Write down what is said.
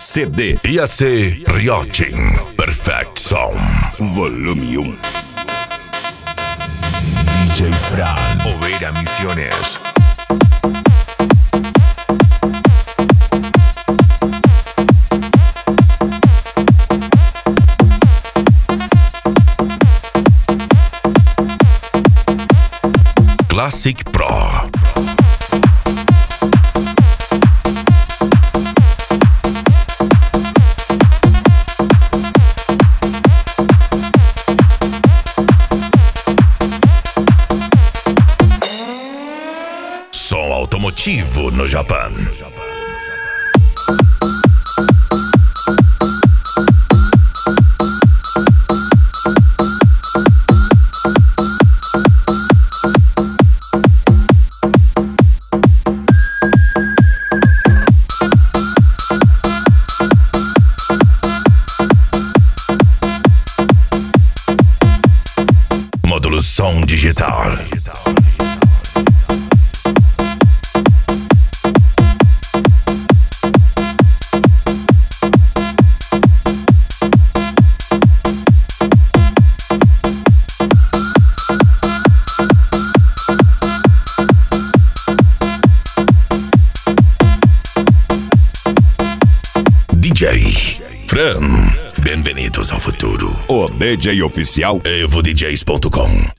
CD. IAC Rioting Perfect Som. Volume 1. DJ Fran. Overa Misiones. Classic Pro. Som automotivo no Japão. Módulo som digital. DJ Fran, bem-vindos ao futuro. O DJ oficial EvoDJs.com